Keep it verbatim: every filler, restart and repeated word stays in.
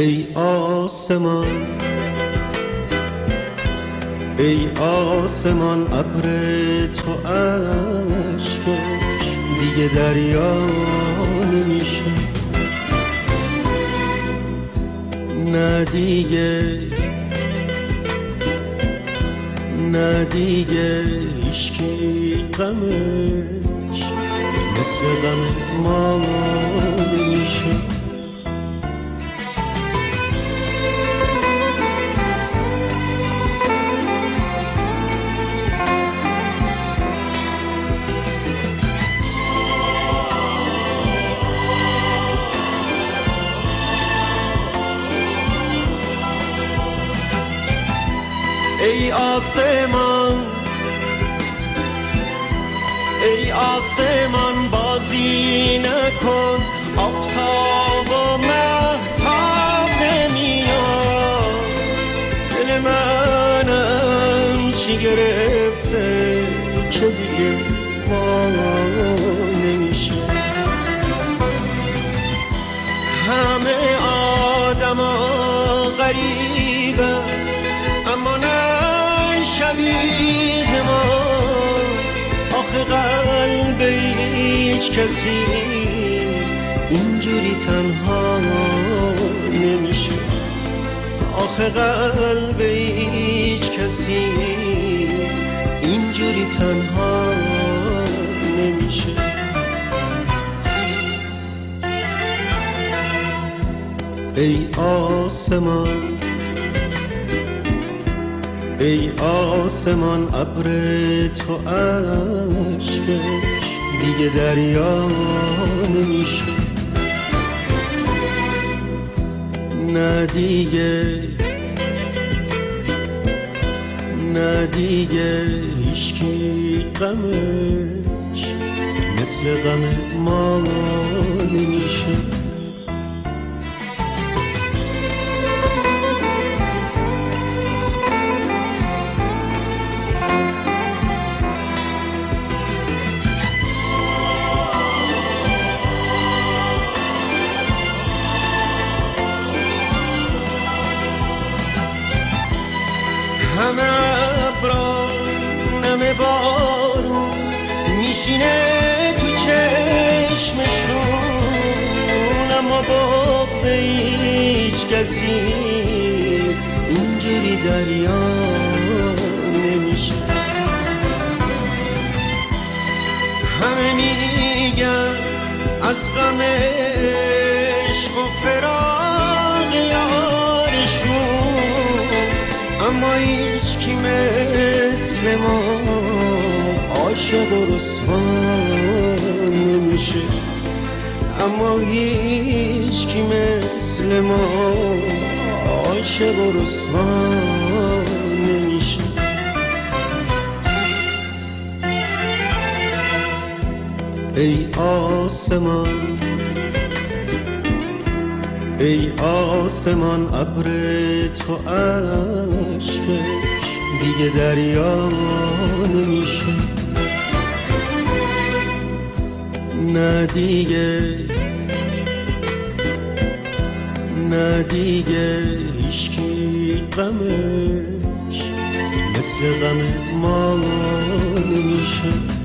ای آسمان ای آسمان ابر تو اشکش دیگه دریا نمیشه، نه دیگه نه دیگه هیچکی غمش مثل غم ما نمیشه. ای آسمان ای آسمان بازی نکن، آفتاب و مهتاب نمیاد، دل منم چی گرفته که دیگه ما نمیشه. همه آدما غریبه اما نه شبیه ما، آخه قلب هیچ کسی اینجوری تنها نمیشه، آخه قلب هیچ کسی اینجوری تنها نمیشه. ای آسمان ای آسمان ابر تو اشکش دیگه دریا نمیشه، نه دیگه نه دیگه هیچکی غمش مثل غم ما نمیشه. همه ابرا نم بارون میشینه تو چشمشون، اما بغض هیچ کسی اینجوری دریا نمیشه. همه میگن از غم عشق و فراق یارشون، اما هیچ کی مثل ما عاشق و رسوا نمیشه، اما هیچ کی مثل ما عاشق و رسوا نمیشه. ای آسمان ای آسمان ابر تو اشکش دیگه دریا نمیشه، نه دیگه نه دیگه هیچکی غمش مثل غم ما نمیشه.